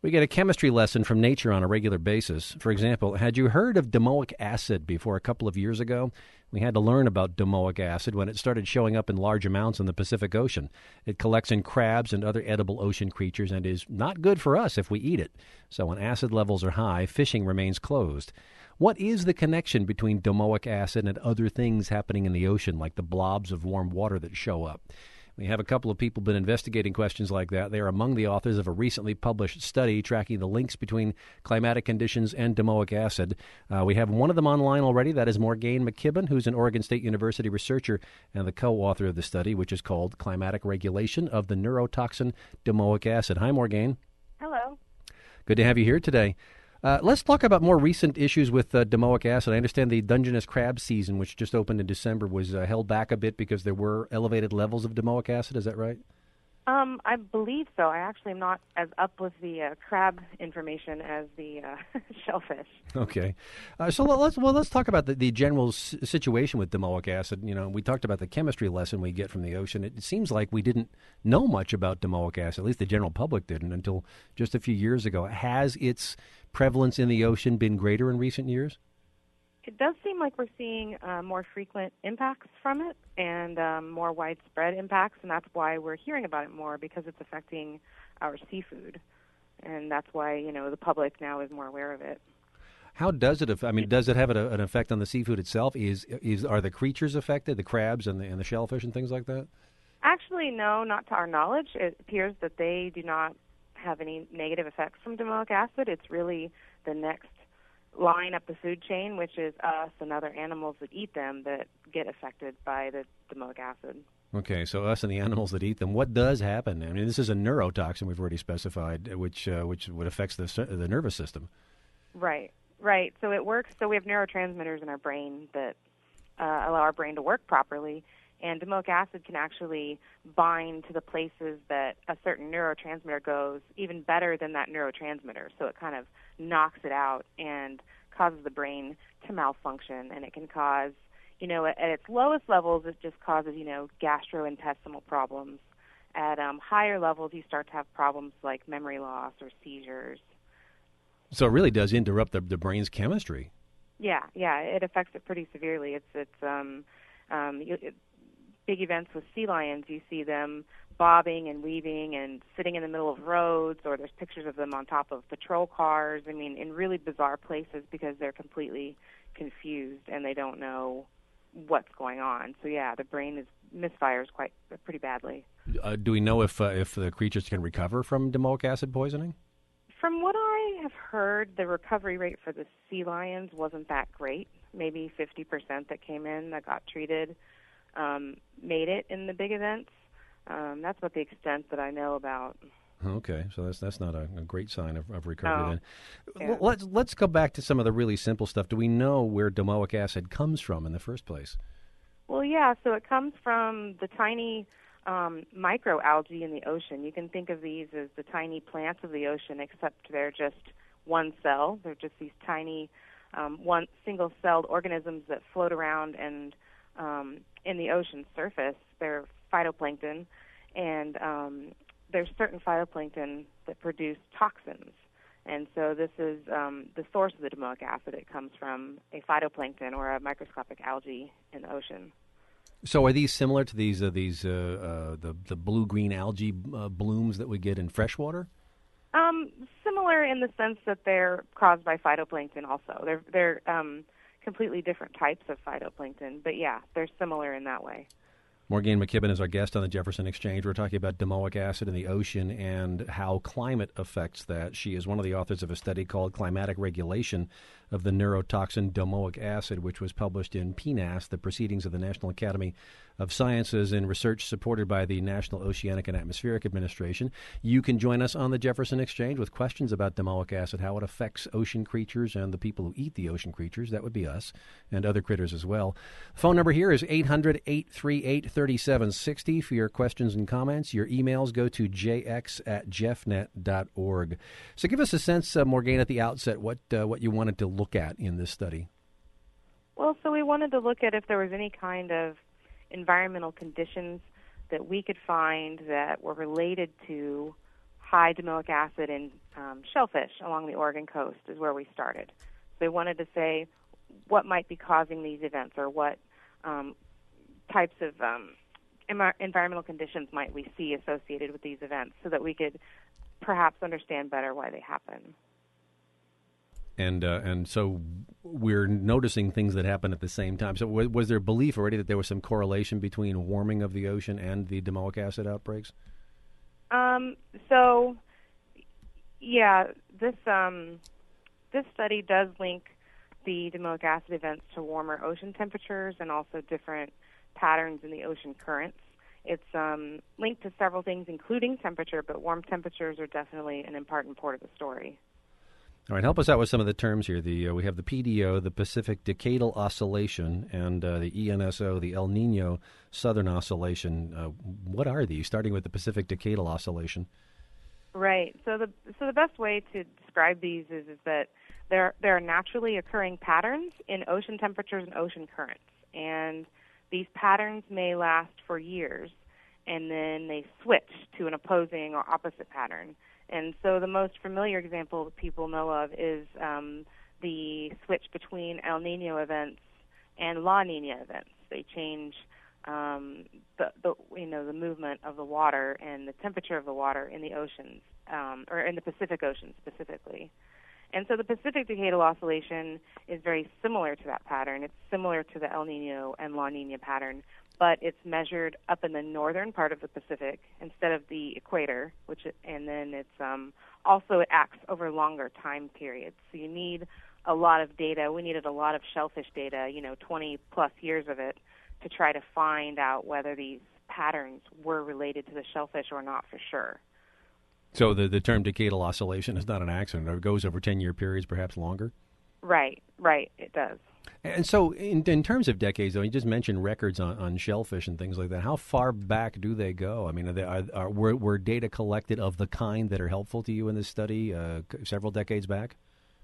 We get a chemistry lesson from nature on a regular basis. For example, had you heard of domoic acid before a couple of years ago? We had to learn about domoic acid when it started showing up in large amounts in the Pacific Ocean. It collects in crabs and other edible ocean creatures and is not good for us if we eat it. So when acid levels are high, fishing remains closed. What is the connection between domoic acid and other things happening in the ocean, like the blobs of warm water that show up? We have a couple of people been investigating questions like that. They are among the authors of a recently published study tracking the links between climatic conditions and domoic acid. We have one of them online already. That is Morgane McKibben, who's an Oregon State University researcher and the co-author of the study, which is called Climatic Regulation of the Neurotoxin Domoic Acid. Hi, Morgane. Hello. Good to have you here today. Let's talk about more recent issues with domoic acid. I understand the Dungeness crab season, which just opened in December, was held back a bit because there were elevated levels of domoic acid. Is that right? I believe so. I actually am not as up with the crab information as the shellfish. Okay, so let's talk about the general situation with domoic acid. You know, we talked about the chemistry lesson we get from the ocean. It seems like we didn't know much about domoic acid. At least the general public didn't until just a few years ago. Has its prevalence in the ocean been greater in recent years? It does seem like we're seeing more frequent impacts from it and more widespread impacts, and that's why we're hearing about it more, because it's affecting our seafood, and that's why, you know, the public now is more aware of it. How does it? Does it have an effect on the seafood itself? Are the creatures affected, the crabs and the shellfish and things like that? Actually, no, not to our knowledge. It appears that they do not have any negative effects from domoic acid. It's really the next line up the food chain, which is us and other animals that eat them, that get affected by the domoic acid. Okay, so us and the animals that eat them. What does happen? I mean, this is a neurotoxin we've already specified, which would affect the nervous system. Right. So it works. So we have neurotransmitters in our brain that allow our brain to work properly. And domoic acid can actually bind to the places that a certain neurotransmitter goes even better than that neurotransmitter. So it kind of knocks it out and causes the brain to malfunction. And it can cause, you know, at its lowest levels, it just causes, you know, gastrointestinal problems. At higher levels, you start to have problems like memory loss or seizures. So it really does interrupt the brain's chemistry. Yeah, it affects it pretty severely. Big events with sea lions, you see them bobbing and weaving and sitting in the middle of roads, or there's pictures of them on top of patrol cars. I mean, in really bizarre places, because they're completely confused and they don't know what's going on. So yeah, the brain misfires pretty badly. Do we know if the creatures can recover from domoic acid poisoning? From what I have heard, the recovery rate for the sea lions wasn't that great. Maybe 50% that came in that got treated made it in the big events. That's about the extent that I know about. Okay, so that's not a great sign of recovery then. Yeah. Well, let's go back to some of the really simple stuff. Do we know where domoic acid comes from in the first place? Well, yeah, so it comes from the tiny microalgae in the ocean. You can think of these as the tiny plants of the ocean, except they're just one cell. They're just these tiny one single-celled organisms that float around and in the ocean surface. They're phytoplankton, and there's certain phytoplankton that produce toxins. And so this is the source of the domoic acid. It comes from a phytoplankton or a microscopic algae in the ocean. So are these similar to the blue-green algae blooms that we get in freshwater? Similar in the sense that they're caused by phytoplankton also. They're completely different types of phytoplankton, but yeah, they're similar in that way. Morgane McKibben is our guest on the Jefferson Exchange. We're talking about domoic acid in the ocean and how climate affects that. She is one of the authors of a study called Climatic Regulation of the Neurotoxin Domoic Acid, which was published in PNAS, the Proceedings of the National Academy of Sciences, and research supported by the National Oceanic and Atmospheric Administration. You can join us on the Jefferson Exchange with questions about domoic acid, how it affects ocean creatures and the people who eat the ocean creatures. That would be us and other critters as well. The phone number here is 800-838-3760 for your questions and comments. Your emails go to jx@jeffnet.org. So give us a sense, Morgane, at the outset, what you wanted to look at in this study. Well, so we wanted to look at if there was any kind of environmental conditions that we could find that were related to high domoic acid in shellfish along the Oregon coast is where we started. So they wanted to say what might be causing these events, or what types of environmental conditions might we see associated with these events, so that we could perhaps understand better why they happen. And so we're noticing things that happen at the same time. So was there belief already that there was some correlation between warming of the ocean and the domoic acid outbreaks? So, yeah, this study does link the domoic acid events to warmer ocean temperatures and also different patterns in the ocean currents. It's linked to several things, including temperature, but warm temperatures are definitely an important part of the story. All right, help us out with some of the terms here. We have the PDO, the Pacific Decadal Oscillation, and the ENSO, the El Nino Southern Oscillation. What are these, starting with the Pacific Decadal Oscillation? Right. So the best way to describe these is that there are naturally occurring patterns in ocean temperatures and ocean currents. And these patterns may last for years, and then they switch to an opposing or opposite pattern. And so the most familiar example that people know of is the switch between El Nino events and La Nina events. They change the movement of the water and the temperature of the water in the oceans, or in the Pacific Ocean specifically. And so the Pacific Decadal Oscillation is very similar to that pattern. It's similar to the El Nino and La Nina pattern, but it's measured up in the northern part of the Pacific instead of the equator, and then it's also it acts over longer time periods. So you need a lot of data. We needed a lot of shellfish data, 20 plus years of it, to try to find out whether these patterns were related to the shellfish or not for sure. So the term decadal oscillation is not an accident. It goes over 10-year periods, perhaps longer? Right, it does. And so in terms of decades, though, you just mentioned records on shellfish and things like that. How far back do they go? I mean, were data collected of the kind that are helpful to you in this study several decades back?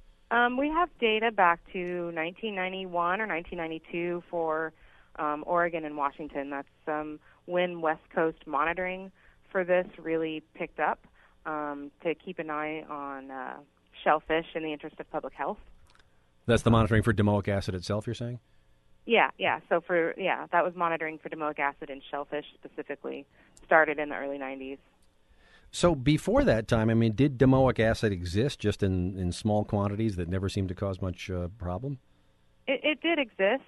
We have data back to 1991 or 1992 for Oregon and Washington. That's when West Coast monitoring for this really picked up, to keep an eye on shellfish in the interest of public health. That's the monitoring for domoic acid itself, you're saying? Yeah. So that was monitoring for domoic acid in shellfish specifically, started in the early 90s. So before that time, I mean, did domoic acid exist just in small quantities that never seemed to cause much problem? It did exist.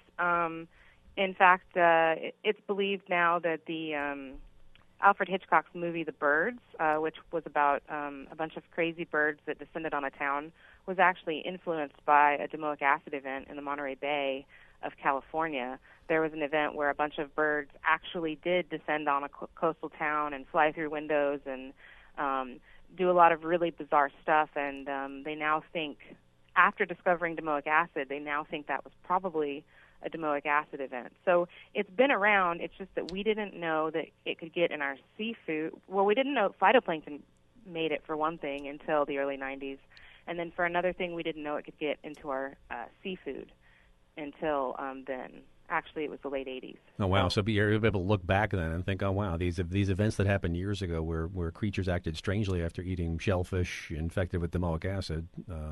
In fact, it's believed now that the Alfred Hitchcock's movie The Birds, which was about a bunch of crazy birds that descended on a town, was actually influenced by a domoic acid event in the Monterey Bay of California. There was an event where a bunch of birds actually did descend on a coastal town and fly through windows and do a lot of really bizarre stuff. And they now think, after discovering domoic acid, they now think that was probably a domoic acid event. So it's been around. It's just that we didn't know that it could get in our seafood. Well, we didn't know phytoplankton made it, for one thing, until the early 90s. And then for another thing, we didn't know it could get into our seafood until then. Actually, it was the late 80s. Oh, wow. So you're able to look back then and think, oh, wow, these events that happened years ago where creatures acted strangely after eating shellfish infected with domoic acid,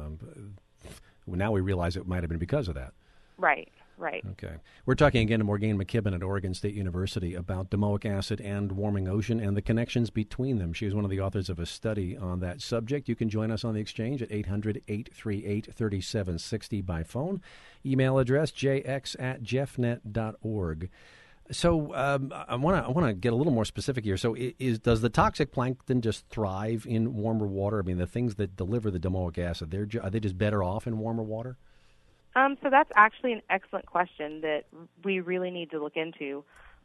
now we realize it might have been because of that. Right. Okay. We're talking again to Morgane McKibben at Oregon State University about domoic acid and warming ocean and the connections between them. She was one of the authors of a study on that subject. You can join us on the exchange at 800-838-3760 by phone. Email address jx@jeffnet.org. So I want to get a little more specific here. So does the toxic plankton just thrive in warmer water? I mean, the things that deliver the domoic acid, are they just better off in warmer water? So that's actually an excellent question that we really need to look into.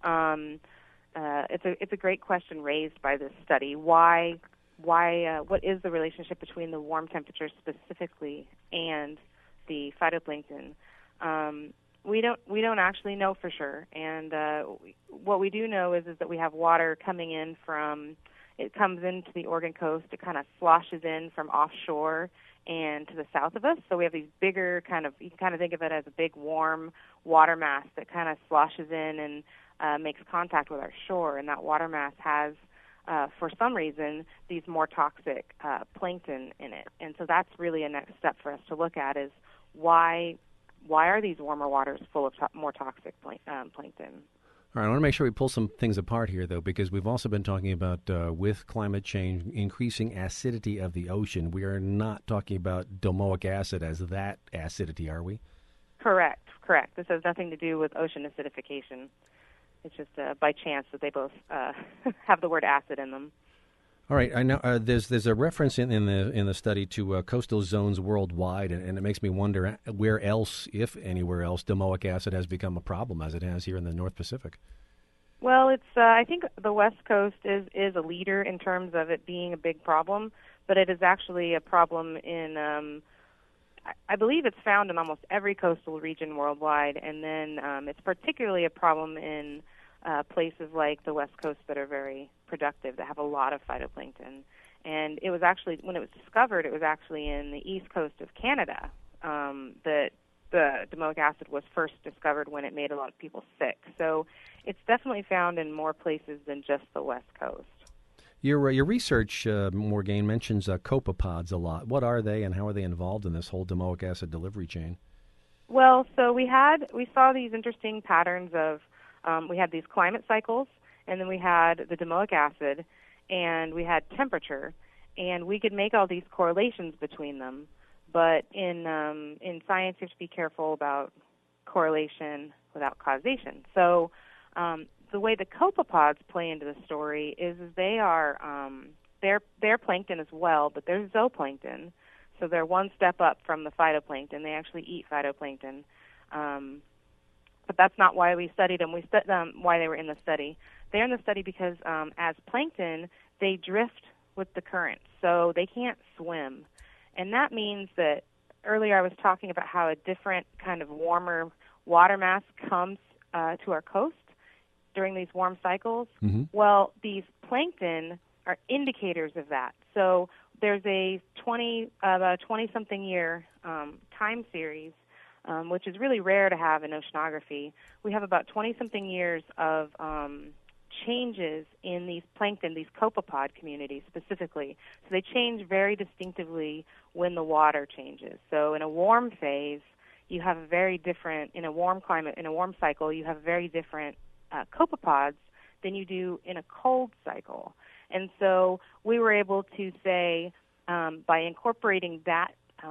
It's a great question raised by this study. What is the relationship between the warm temperatures specifically and the phytoplankton? We don't actually know for sure. And what we do know is that we have water coming in it comes into the Oregon coast. It kind of sloshes in from offshore and to the south of us. So we have these bigger you can kind of think of it as a big warm water mass that kind of sloshes in and makes contact with our shore. And that water mass has for some reason, these more toxic plankton in it. And so that's really a next step for us to look at is why are these warmer waters full of more toxic plankton? All right, I want to make sure we pull some things apart here, though, because we've also been talking about, with climate change, increasing acidity of the ocean. We are not talking about domoic acid as that acidity, are we? Correct. This has nothing to do with ocean acidification. It's just by chance that they both have the word acid in them. All right, I know there's a reference in the study to coastal zones worldwide, and it makes me wonder where else, if anywhere else, domoic acid has become a problem as it has here in the North Pacific. Well, it's I think the West Coast is a leader in terms of it being a big problem, but it is actually a problem in I believe it's found in almost every coastal region worldwide, and then it's particularly a problem in places like the West Coast that are very productive, that have a lot of phytoplankton. And it was actually, when it was discovered, it was actually in the east coast of Canada that the domoic acid was first discovered, when it made a lot of people sick. So it's definitely found in more places than just the West Coast. Your research, Morgane, mentions copepods a lot. What are they, and how are they involved in this whole domoic acid delivery chain? Well, so we saw these interesting patterns of we had these climate cycles, and then we had the domoic acid, and we had temperature, and we could make all these correlations between them. But in science, you have to be careful about correlation without causation. So the way the copepods play into the story is they are they're plankton as well, but they're zooplankton, so they're one step up from the phytoplankton. They actually eat phytoplankton. But that's not why we studied them. We studied why they were in the study. They're in the study because as plankton, they drift with the current, so they can't swim. And that means that earlier I was talking about how a different kind of warmer water mass comes to our coast during these warm cycles. Mm-hmm. Well, these plankton are indicators of that. So there's a 20-something year time series, which is really rare to have in oceanography. We have about 20-something years of changes in these plankton, these copepod communities specifically. So they change very distinctively when the water changes. So in a warm phase, you have a very different, in a warm climate, in a warm cycle, you have very different copepods than you do in a cold cycle. And so we were able to say, by incorporating that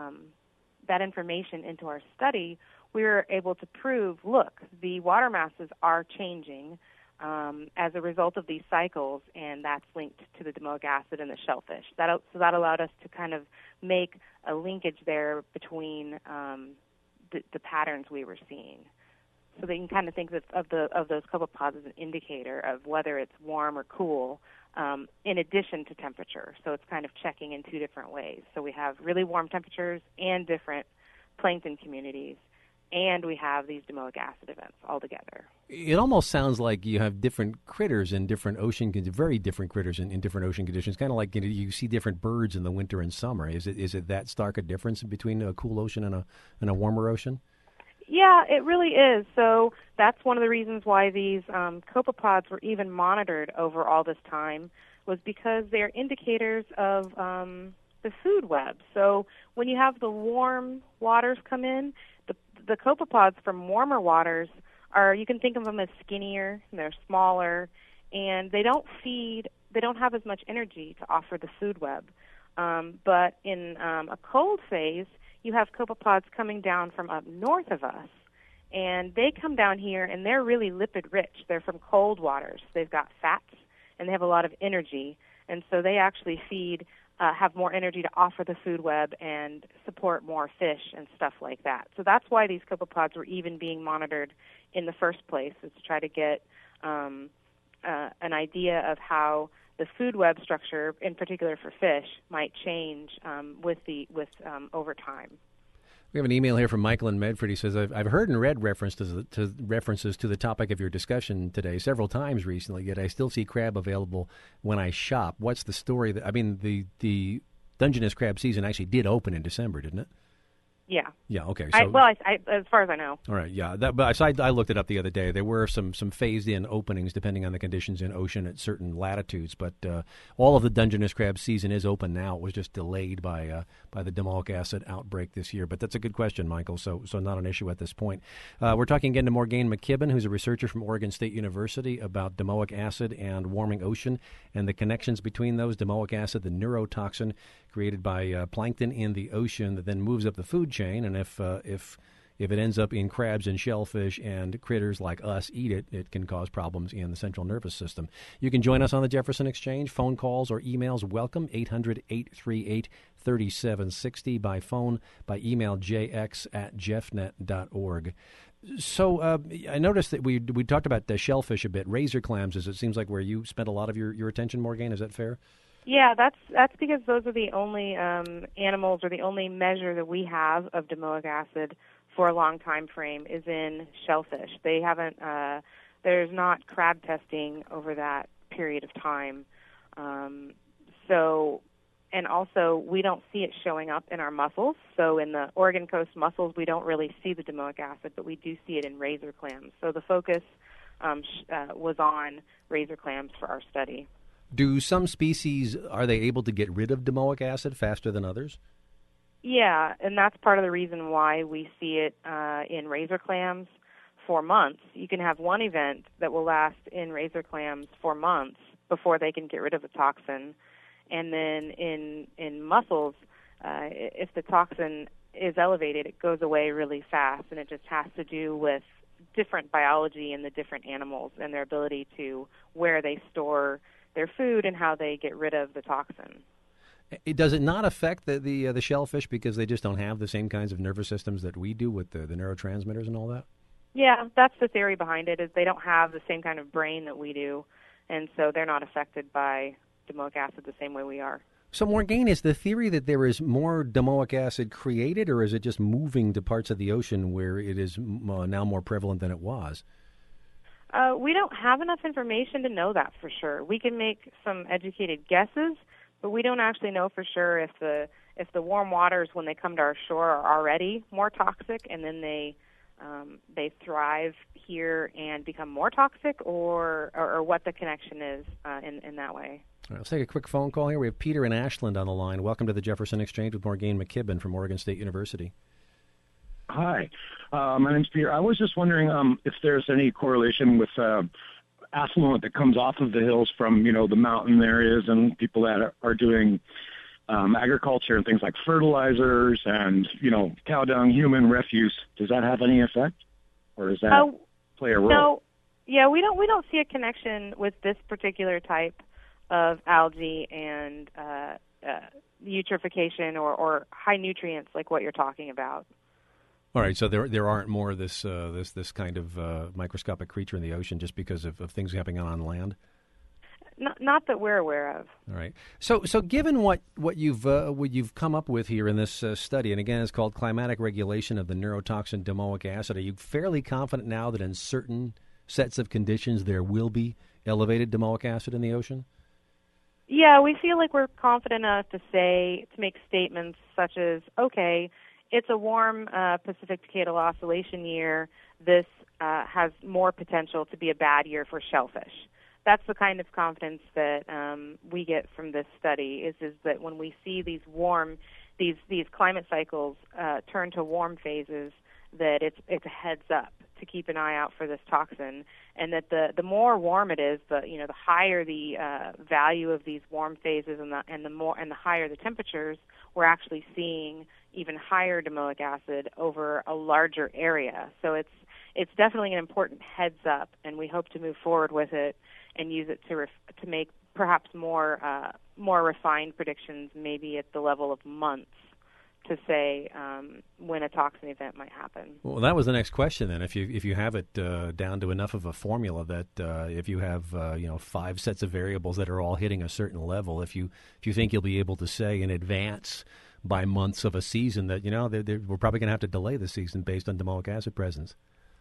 information into our study, we were able to prove, look, the water masses are changing as a result of these cycles, and that's linked to the domoic acid in the shellfish. So that allowed us to kind of make a linkage there between the patterns we were seeing. So that you can kind of think of those copepods as an indicator of whether it's warm or cool, in addition to temperature. So it's kind of checking in two different ways. So we have really warm temperatures and different plankton communities, and we have these domoic acid events all together. It almost sounds like you have different critters in different ocean, very different critters in different ocean conditions. Kind of like you see different birds in the winter and summer. Is it that stark a difference between a cool ocean and a warmer ocean? Yeah, it really is. So that's one of the reasons why these copepods were even monitored over all this time, was because they're indicators of the food web. So when you have the warm waters come in, the copepods from warmer waters you can think of them as skinnier, they're smaller, and they don't have as much energy to offer the food web. But in a cold phase, you have copepods coming down from up north of us, and they come down here, and they're really lipid-rich. They're from cold waters. They've got fats, and they have a lot of energy, and so they actually have more energy to offer the food web and support more fish and stuff like that. So that's why these copepods were even being monitored in the first place, is to try to get an idea of how the food web structure, in particular for fish, might change over time. We have an email here from Michael in Medford. He says, I've heard and read references to the topic of your discussion today several times recently, yet I still see crab available when I shop. What's the story? The Dungeness crab season actually did open in December, didn't it? Yeah. Yeah, okay. So, I as far as I know. All right, yeah. But I looked it up the other day. There were some phased-in openings depending on the conditions in ocean at certain latitudes. But all of the Dungeness crab season is open now. It was just delayed by the domoic acid outbreak this year. But that's a good question, Michael. So not an issue at this point. We're talking again to Morgane McKibben, who's a researcher from Oregon State University, about domoic acid and warming ocean and the connections between those. Domoic acid, the neurotoxin created by plankton in the ocean that then moves up the food chain, and if it ends up in crabs and shellfish and critters like us eat it, it can cause problems in the central nervous system. You can join us on the Jefferson Exchange. Phone calls or emails welcome, 800-838-3760 by phone, by email, jx@jeffnet.org. So I noticed that we talked about the shellfish a bit. Razor clams, it seems like where you spent a lot of your attention, Morgane. Is that fair? Yeah, that's because those are the only animals, or the only measure that we have of domoic acid for a long time frame is in shellfish. They haven't. There's not crab testing over that period of time. And also we don't see it showing up in our mussels. So in the Oregon coast mussels, we don't really see the domoic acid, but we do see it in razor clams. So the focus was on razor clams for our study. Do some species, are they able to get rid of domoic acid faster than others? Yeah, and that's part of the reason why we see it in razor clams for months. You can have one event that will last in razor clams for months before they can get rid of the toxin. And then in mussels, if the toxin is elevated, it goes away really fast, and it just has to do with different biology in the different animals and their ability to where they store their food and how they get rid of the toxin. Does it not affect the shellfish because they just don't have the same kinds of nervous systems that we do with the neurotransmitters and all that? Yeah, that's the theory behind it, is they don't have the same kind of brain that we do, and so they're not affected by domoic acid the same way we are. So, Morgane, is the theory that there is more domoic acid created, or is it just moving to parts of the ocean where it is now more prevalent than it was? We don't have enough information to know that for sure. We can make some educated guesses, but we don't actually know for sure if the warm waters, when they come to our shore, are already more toxic, and then they thrive here and become more toxic, or what the connection is in that way. All right, let's take a quick phone call here. We have Peter in Ashland on the line. Welcome to the Jefferson Exchange with Morgane McKibben from Oregon State University. Hi, my name's Peter. I was just wondering if there's any correlation with affluent that comes off of the hills from, the mountain areas and people that are doing agriculture and things like fertilizers and, cow dung, human refuse. Does that have any effect, or does that play a role? No, yeah, we don't see a connection with this particular type of algae and eutrophication or high nutrients like what you're talking about. All right, so there aren't more of this kind of microscopic creature in the ocean just because of things happening on land? Not that we're aware of. All right. So given what you've come up with here in this study, and again, it's called climatic regulation of the neurotoxin domoic acid, are you fairly confident now that in certain sets of conditions there will be elevated domoic acid in the ocean? Yeah, we feel like we're confident enough to make statements such as, okay, it's a warm Pacific Decadal Oscillation year. This has more potential to be a bad year for shellfish. That's the kind of confidence that we get from this study, is that when we see these climate cycles turn to warm phases, that it's a heads up to keep an eye out for this toxin, and that the more warm it is, the higher the value of these warm phases, and the higher the temperatures, we're actually seeing even higher domoic acid over a larger area. So it's definitely an important heads up, and we hope to move forward with it and use it to make perhaps more refined predictions, maybe at the level of months, to say when a toxin event might happen. Well, that was the next question then. If you have it down to enough of a formula that if you have 5 sets of variables that are all hitting a certain level, if you think you'll be able to say in advance by months of a season that we're probably going to have to delay the season based on domoic acid presence.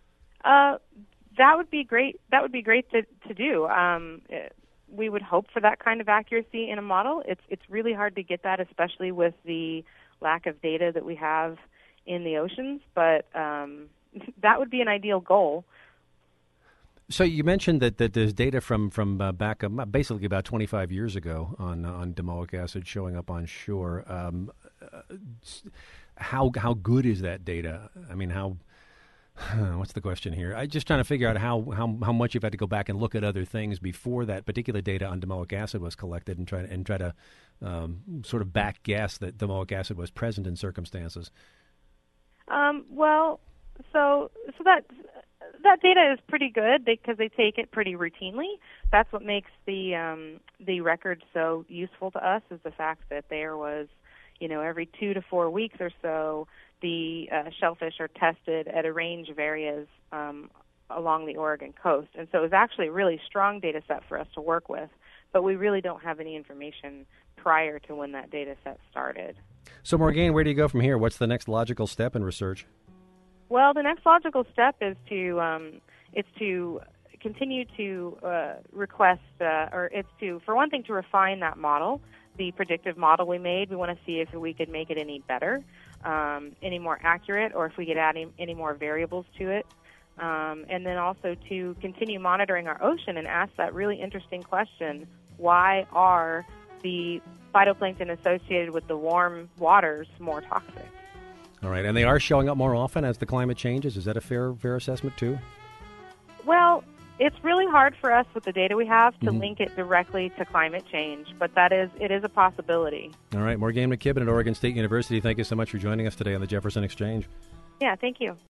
That would be great. That would be great to do. We would hope for that kind of accuracy in a model. It's really hard to get that, especially with the lack of data that we have in the oceans, but that would be an ideal goal. So you mentioned that there's data from back basically about 25 years ago on domoic acid showing up on shore. How good is that data? I mean, what's the question here? I'm just trying to figure out how much you've had to go back and look at other things before that particular data on domoic acid was collected, and try to sort of back guess that domoic acid was present in circumstances. Well, so that data is pretty good because they take it pretty routinely. That's what makes the record so useful to us, is the fact that there was, every 2 to 4 weeks or so, the shellfish are tested at a range of areas along the Oregon coast. And so it was actually a really strong data set for us to work with, but we really don't have any information prior to when that data set started. So, Morgane, where do you go from here? What's the next logical step in research? Well, the next logical step is to continue to request, for one thing, to refine that model, the predictive model we made. We want to see if we could make it any better, any more accurate, or if we could add any more variables to it. And then also to continue monitoring our ocean and ask that really interesting question: why are the phytoplankton associated with the warm waters more toxic? All right, and they are showing up more often as the climate changes. Is that a fair assessment too? Well, it's really hard for us with the data we have to link it directly to climate change, but it is a possibility. All right, Morgane McKibben at Oregon State University, thank you so much for joining us today on the Jefferson Exchange. Yeah, thank you.